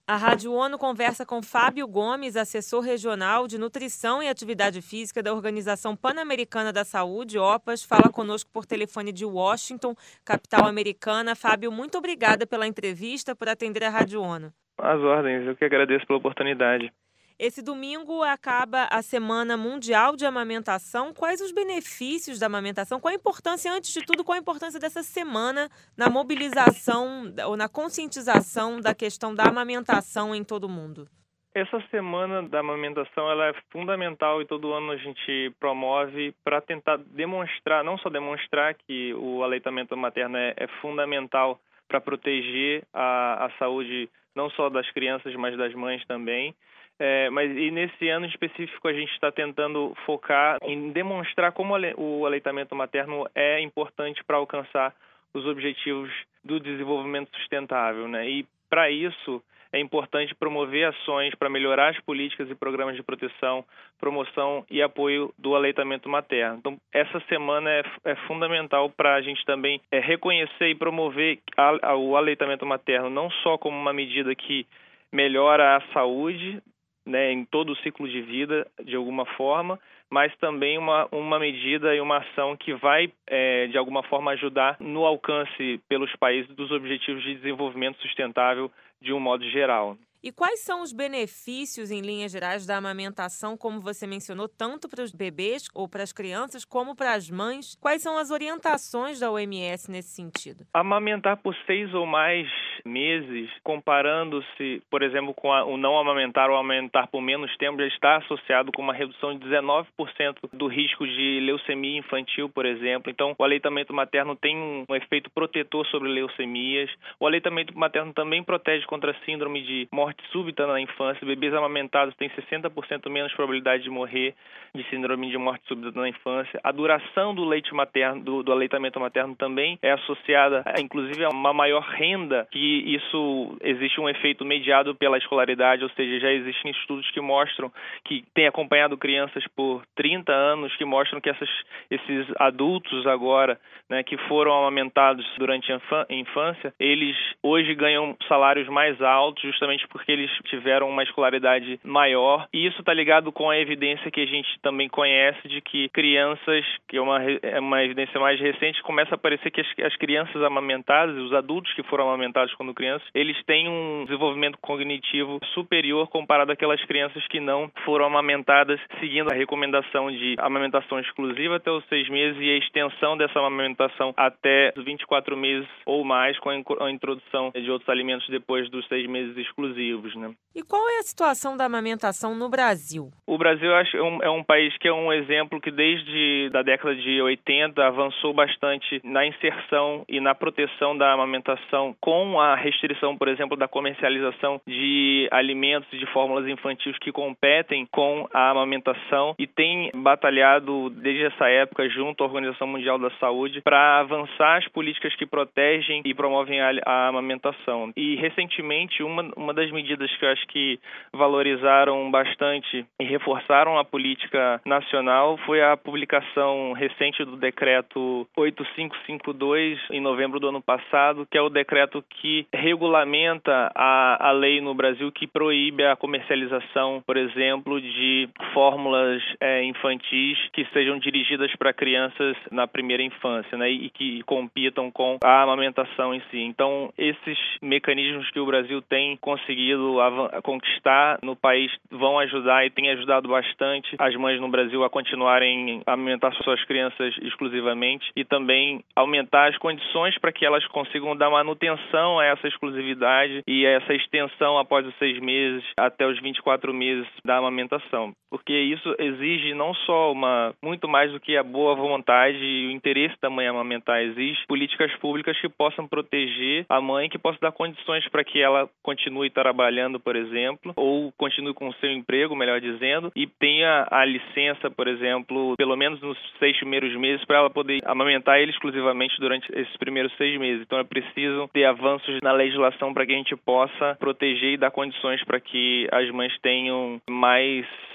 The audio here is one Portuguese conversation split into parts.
A Rádio ONU conversa com Fábio Gomes, assessor regional de Nutrição e Atividade Física da Organização Pan-Americana da Saúde, OPAS. Fala conosco por telefone de Washington, capital americana. Fábio, muito obrigada pela entrevista, por atender a Rádio ONU. Às ordens, eu que agradeço pela oportunidade. Esse domingo acaba a Semana Mundial de Amamentação. Quais os benefícios da amamentação? Qual a importância, antes de tudo, qual a importância dessa semana na mobilização ou na conscientização da questão da amamentação em todo o mundo? Essa semana da amamentação ela é fundamental e todo ano a gente promove para tentar demonstrar, não só demonstrar que o aleitamento materno é fundamental para proteger a saúde não só das crianças, mas das mães também. Mas nesse ano específico a gente está tentando focar em demonstrar como o aleitamento materno é importante para alcançar os objetivos do desenvolvimento sustentável, né? E para isso é importante promover ações para melhorar as políticas e programas de proteção, promoção e apoio do aleitamento materno. Então, essa semana é fundamental para a gente também reconhecer e promover o aleitamento materno não só como uma medida que melhora a saúde, né, em todo o ciclo de vida, de alguma forma, mas também uma medida e uma ação que vai, de alguma forma, ajudar no alcance pelos países dos objetivos de desenvolvimento sustentável de um modo geral. E quais são os benefícios, em linhas gerais, da amamentação, como você mencionou, tanto para os bebês ou para as crianças, como para as mães? Quais são as orientações da OMS nesse sentido? Amamentar por 6 ou mais meses, comparando-se, por exemplo, com o não amamentar ou amamentar por menos tempo, já está associado com uma redução de 19% do risco de leucemia infantil, por exemplo. Então, o aleitamento materno tem um efeito protetor sobre leucemias. O aleitamento materno também protege contra a síndrome de morte súbita na infância. Bebês amamentados têm 60% menos probabilidade de morrer de síndrome de morte súbita na infância. A duração do leite materno, do aleitamento materno também é associada, inclusive, a uma maior renda, que isso existe um efeito mediado pela escolaridade, ou seja, já existem estudos que mostram, que têm acompanhado crianças por 30 anos, que mostram que esses adultos agora, né, que foram amamentados durante a infância, eles hoje ganham salários mais altos, justamente porque eles tiveram uma escolaridade maior, e isso está ligado com a evidência que a gente também conhece de que crianças, que é uma evidência mais recente, começa a aparecer que as crianças amamentadas, os adultos que foram amamentados quando crianças, eles têm um desenvolvimento cognitivo superior comparado àquelas crianças que não foram amamentadas, seguindo a recomendação de amamentação exclusiva até os 6 meses e a extensão dessa amamentação até os 24 meses ou mais, com a introdução de outros alimentos depois dos 6 meses exclusivos, né? E qual é a situação da amamentação no Brasil? O Brasil, eu acho, é um país que é um exemplo que desde a década de 80 avançou bastante na inserção e na proteção da amamentação, com a restrição, por exemplo, da comercialização de alimentos e de fórmulas infantis que competem com a amamentação, e tem batalhado desde essa época junto à Organização Mundial da Saúde para avançar as políticas que protegem e promovem a amamentação. E recentemente uma das medidas que eu acho que valorizaram bastante e reforçaram a política nacional foi a publicação recente do decreto 8552 em novembro do ano passado, que é o decreto que regulamenta a lei no Brasil que proíbe a comercialização, por exemplo, de fórmulas infantis que sejam dirigidas para crianças na primeira infância, né, e que compitam com a amamentação em si. Então, esses mecanismos que o Brasil tem conseguido conquistar no país vão ajudar e têm ajudado bastante as mães no Brasil a continuarem a amamentar suas crianças exclusivamente e também aumentar as condições para que elas consigam dar manutenção a essa exclusividade e a essa extensão após os 6 meses até os 24 meses da amamentação. Porque isso exige não só muito mais do que a boa vontade e o interesse da mãe amamentar, exige políticas públicas que possam proteger a mãe, que possam dar condições para que ela continue trabalhando, por exemplo, ou continue com o seu emprego, melhor dizendo, e tenha a licença, por exemplo, pelo menos nos 6 primeiros meses, para ela poder amamentar ele exclusivamente durante esses primeiros 6 meses. Então é preciso ter avanços na legislação para que a gente possa proteger e dar condições para que as mães tenham mais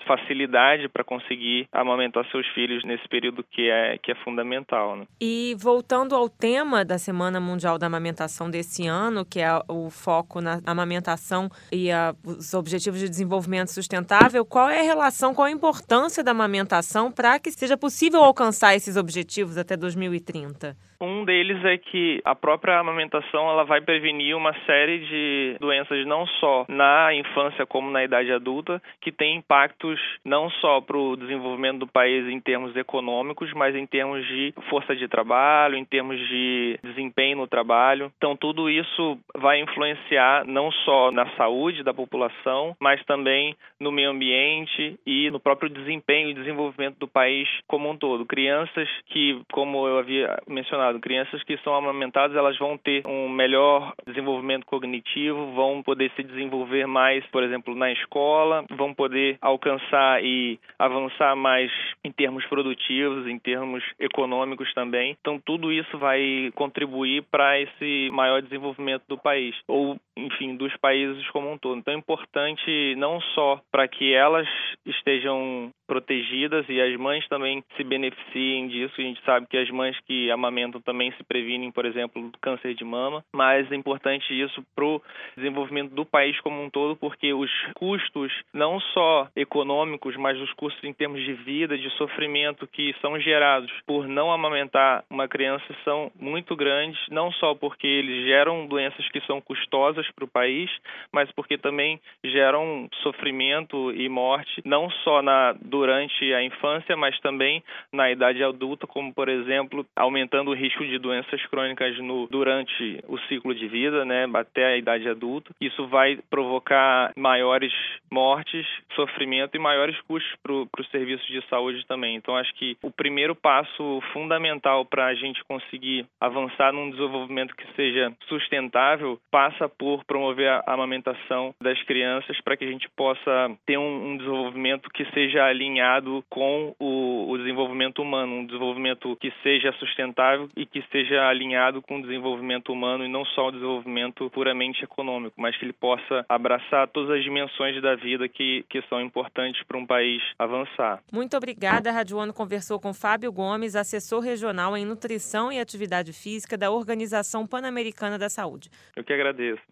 facilidade para conseguir amamentar seus filhos nesse período que é fundamental, né? E voltando ao tema da Semana Mundial da Amamentação desse ano, que é o foco na amamentação e os Objetivos de Desenvolvimento Sustentável, qual é a relação, qual a importância da amamentação para que seja possível alcançar esses objetivos até 2030? Um deles é que a própria amamentação ela vai prevenir uma série de doenças não só na infância como na idade adulta, que tem impactos não só para o desenvolvimento do país em termos econômicos, mas em termos de força de trabalho, em termos de desempenho no trabalho. Então tudo isso vai influenciar não só na saúde da população, mas também no meio ambiente e no próprio desempenho e desenvolvimento do país como um todo. Crianças que, como eu havia mencionado, crianças que são amamentadas, elas vão ter um melhor desenvolvimento cognitivo, vão poder se desenvolver mais, por exemplo, na escola, vão poder alcançar e avançar mais em termos produtivos, em termos econômicos também. Então, tudo isso vai contribuir para esse maior desenvolvimento do país, ou, enfim, dos países como um todo. Então, é importante não só para que elas estejam protegidas e as mães também se beneficiem disso. A gente sabe que as mães que amamentam também se previnem, por exemplo, do câncer de mama, mas é importante isso para o desenvolvimento do país como um todo, porque os custos, não só econômicos, mas os custos em termos de vida, de sofrimento que são gerados por não amamentar uma criança são muito grandes, não só porque eles geram doenças que são custosas para o país, mas porque também geram sofrimento e morte, não só durante a infância, mas também na idade adulta, como, por exemplo, aumentando o risco de doenças crônicas durante o ciclo de vida, né, até a idade adulta. Isso vai provocar maiores mortes, sofrimento e maiores custos para os serviços de saúde também. Então, acho que o primeiro passo fundamental para a gente conseguir avançar num desenvolvimento que seja sustentável passa por promover a amamentação das crianças para que a gente possa ter um desenvolvimento que seja alinhado com o desenvolvimento humano, um desenvolvimento que seja sustentável e que seja alinhado com o desenvolvimento humano e não só o desenvolvimento puramente econômico, mas que ele possa abraçar todas as dimensões da vida que são importantes para um país avançar. Muito obrigada. A Rádio ONU conversou com Fábio Gomes, assessor regional em Nutrição e Atividade Física da Organização Pan-Americana da Saúde. Eu que agradeço.